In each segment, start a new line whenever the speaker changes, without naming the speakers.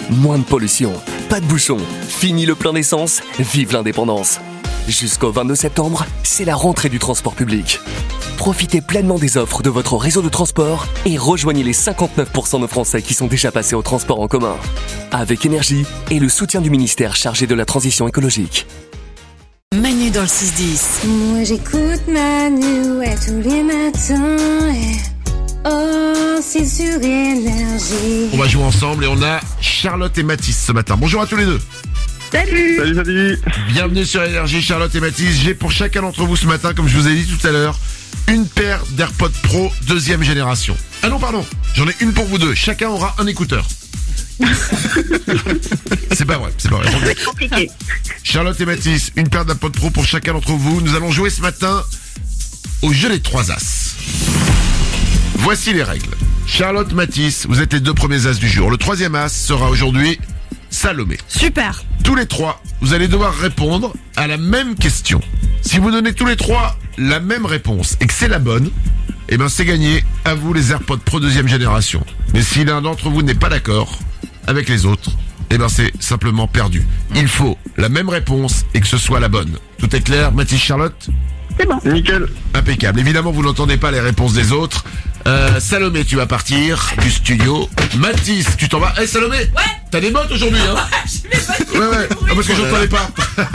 Moins de pollution, pas de bouchons, fini le plein d'essence, vive l'indépendance. Jusqu'au 22 septembre, c'est la rentrée du transport public. Profitez pleinement des offres de votre réseau de transport et rejoignez les 59% de Français qui sont déjà passés au transport en commun. Avec énergie et le soutien du ministère chargé de la transition écologique.
Manu dans le 6-10.
Moi j'écoute Manu, ouais, tous les matins. Oh, c'est sur énergie.
On va jouer ensemble et on a Charlotte et Mathis ce matin. Bonjour à tous les deux.
Salut.
Bienvenue sur Énergie, Charlotte et Mathis. J'ai pour chacun d'entre vous ce matin, comme je vous ai dit tout à l'heure, une paire d'AirPods Pro deuxième génération. Ah non, pardon, j'en ai une pour vous deux. Chacun aura un écouteur. C'est pas vrai.
Compliqué.
Charlotte et Mathis, une paire d'AirPods Pro pour chacun d'entre vous. Nous allons jouer ce matin au jeu des 3 as. Voici les règles. Charlotte, Mathis, vous êtes les 2 premiers as du jour. Le 3e as sera aujourd'hui Salomé.
Super.
Tous les 3, vous allez devoir répondre à la même question. Si vous donnez tous les 3 la même réponse et que c'est la bonne, eh ben c'est gagné. À vous les AirPods Pro deuxième génération. Mais si l'un d'entre vous n'est pas d'accord avec les autres, eh ben c'est simplement perdu. Il faut la même réponse et que ce soit la bonne. Tout est clair, Mathis, Charlotte ?
C'est bon. Nickel.
Impeccable. Évidemment, vous n'entendez pas les réponses des autres. Salomé, tu vas partir du studio. Mathis, tu t'en vas. Hey Salomé,
Ouais.
T'as des bottes aujourd'hui, hein? Ouais. Ah, parce que j'entendais pas.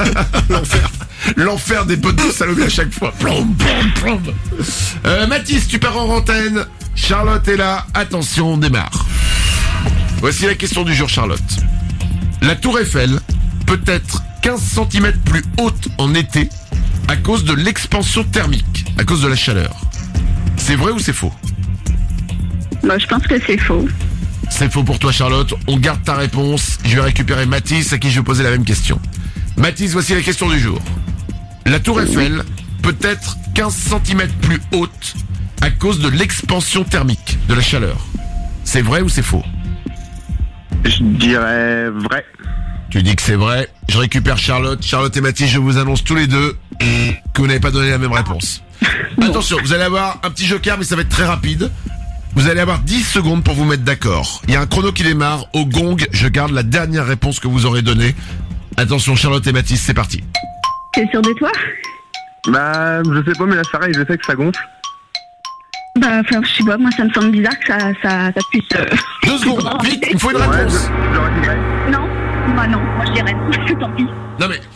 L'enfer des bottes de Salomé à chaque fois. Plom. Mathis, tu pars en antenne. Charlotte est là. Attention, on démarre. Voici la question du jour, Charlotte. La tour Eiffel peut être 15 cm plus haute en été à cause de l'expansion thermique, à cause de la chaleur. C'est vrai ou c'est faux?
Bah, je pense que c'est faux.
C'est faux pour toi, Charlotte. On garde ta réponse. Je vais récupérer Mathis à qui je vais poser la même question. Mathis, voici la question du jour. La tour Eiffel peut être 15 cm plus haute à cause de l'expansion thermique, de la chaleur. C'est vrai ou c'est faux?
Je dirais vrai.
Tu dis que c'est vrai. Je récupère Charlotte. Charlotte et Mathis, je vous annonce tous les deux que vous n'avez pas donné la même réponse. Attention, vous allez avoir un petit joker, mais ça va être très rapide. Vous allez avoir 10 secondes pour vous mettre d'accord. Il y a un chrono qui démarre. Au gong, je garde la dernière réponse que vous aurez donnée. Attention, Charlotte et Mathis, c'est parti.
C'est sur des toits?
Bah, je sais pas, mais là, pareil, je sais que ça gonfle.
Bah, enfin, je sais pas, moi ça me semble bizarre que ça puisse...
2 secondes, vite, il me faut une
Ouais,
réponse.
j'aurais dit vrai.
Non, moi je dirais tant pis.
Non mais...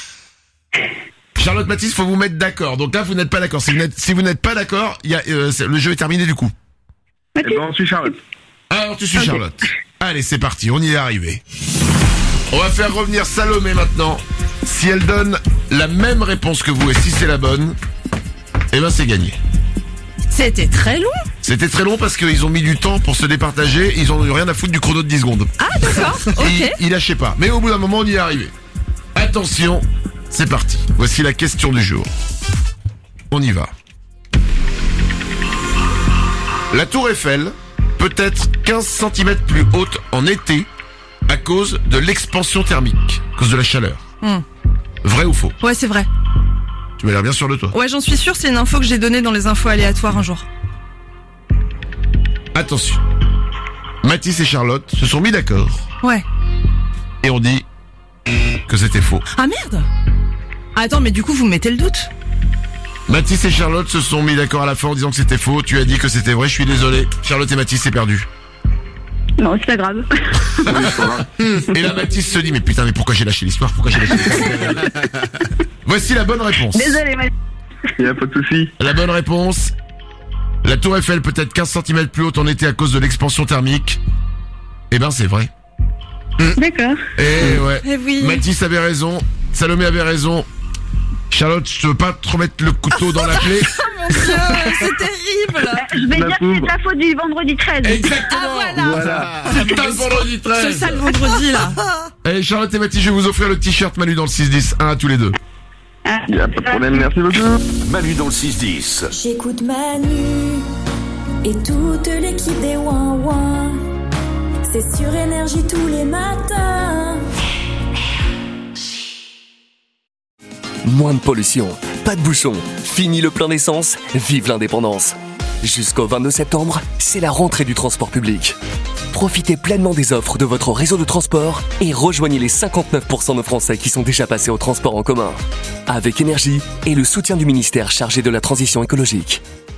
Charlotte, Mathis, faut vous mettre d'accord. Donc là, vous n'êtes pas d'accord. Si vous n'êtes pas d'accord, il y a, le jeu est terminé du coup.
Eh ben, on suit Charlotte.
Alors tu suis Charlotte. Allez, c'est parti, on y est arrivé. On va faire revenir Salomé maintenant. Si elle donne la même réponse que vous et si c'est la bonne, eh ben c'est gagné.
C'était très long.
C'était très long parce qu'ils ont mis du temps pour se départager. Ils ont eu rien à foutre du chrono de 10 secondes.
Ah d'accord, ok.
Il lâchait pas. Mais au bout d'un moment, on y est arrivé. Attention, c'est parti. Voici la question du jour. On y va. La tour Eiffel peut être 15 cm plus haute en été à cause de l'expansion thermique, à cause de la chaleur. Vrai ou faux?
Ouais, c'est vrai.
Tu m'as l'air bien sûr de toi.
Ouais, j'en suis sûre, c'est une info que j'ai donnée dans les infos aléatoires un jour.
Attention. Mathis et Charlotte se sont mis d'accord
Ouais.
et on dit que c'était faux.
Ah merde. Attends, mais du coup, vous mettez le doute.
Mathis et Charlotte se sont mis d'accord à la fin en disant que c'était faux. Tu as dit que c'était vrai, je suis désolé. Charlotte et Mathis, c'est perdu.
Non, c'est pas grave.
Et là, Mathis se dit, mais putain, mais pourquoi j'ai lâché l'histoire? Voici la bonne réponse.
Désolé,
Il y a pas de souci.
La bonne réponse. La tour Eiffel peut être 15 cm plus haute en été à cause de l'expansion thermique. Eh ben, c'est vrai.
D'accord.
Eh ouais.
Eh oui.
Mathis avait raison. Salomé avait raison. Charlotte, je veux pas te remettre le couteau dans la plaie.
Mon Dieu, c'est terrible.
Je vais
La
dire que
pauvre.
c'est de la faute du vendredi 13.
Exactement.
Ah voilà.
Putain, le vendredi
Ce
13.
sale vendredi là.
Allez, Charlotte et Mathis, je vais vous offrir le t-shirt Manu dans le 6-10. Un à tous les deux.
Il y a pas de problème, merci beaucoup.
Manu dans le 6-10.
J'écoute Manu et toute l'équipe des Ouin Ouin. C'est sur énergie tous les matins.
Moins de pollution, pas de bouchons, fini le plein d'essence, vive l'indépendance. Jusqu'au 22 septembre, c'est la rentrée du transport public. Profitez pleinement des offres de votre réseau de transport et rejoignez les 59% de Français qui sont déjà passés au transport en commun. Avec Énergie et le soutien du ministère chargé de la transition écologique.